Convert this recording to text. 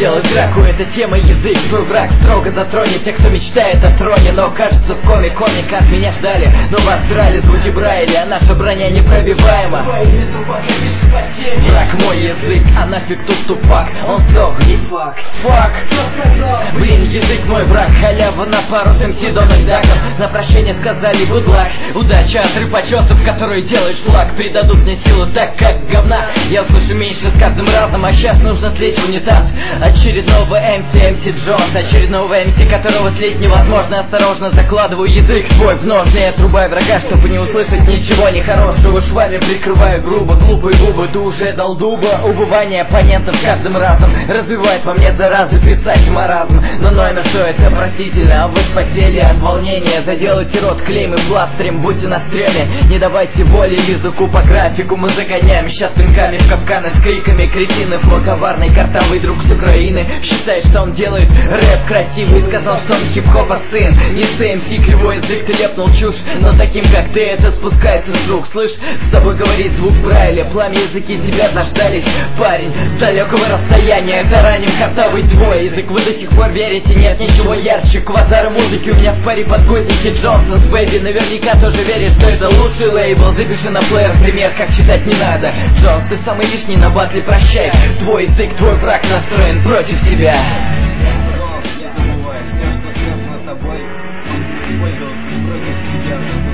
сделать драку. Эта тема язык, твой враг строго затронет тех, кто мечтает о троне. Но кажется, в коме комика от меня ждали, но вас драли звуки Брайли, а наша броня непробиваема. Враг мой язык, а нафиг тут тупак. Он сдох, не факт. Фак. Блин, язык мой враг. Халява на пару с МС Дональд Даком. На прощение сказали good luck. Удача от рыбочесов, которые делают флаг. Придадут мне силу так, как говна. Я услышу меньше с каждым разом, а сейчас нужно слить в унитаз очередного МС Джонс. Очередного МС, которого слить невозможно. Осторожно закладываю язык свой в ножны. Я отрубаю врага, чтобы не услышать ничего нехорошего. Швами прикрываю грубо глупые губы. Ты уже дал дуба. Убывание оппонентов каждым разом развивает во мне заразы, писать маразм. Но номер, что это простительно, а вы спотели от волнения. Заделайте рот клейм и пластырем, будьте на стреме. Не давайте воли языку по графику. Мы загоняем сейчас пинками в капканы с криками кретинов. Мой коварный картавый друг с Украины считает, что он делает рэп красивый. Сказал, что он хип-хопа сын. И с МС кривой язык, ты лепнул чушь. Но таким, как ты, это спускается с рук. Слышь, с тобой говорит звук Брайля. Пламя языки тебя заждались, парень, с далекого расстояния. Это раним картавый твой язык. Вы до сих пор верите, нет ничего ярче квазара музыки. У меня в паре подгузники Джонсонс, бэйби. Наверняка тоже веришь, что это лучший лейбл. Запиши на плеер пример, как читать не надо. Джонс, ты самый лишний на батле, прощай. Твой язык, твой враг настроен против тебя. Я забываю все, что связано с тобой. Использоваться против себя.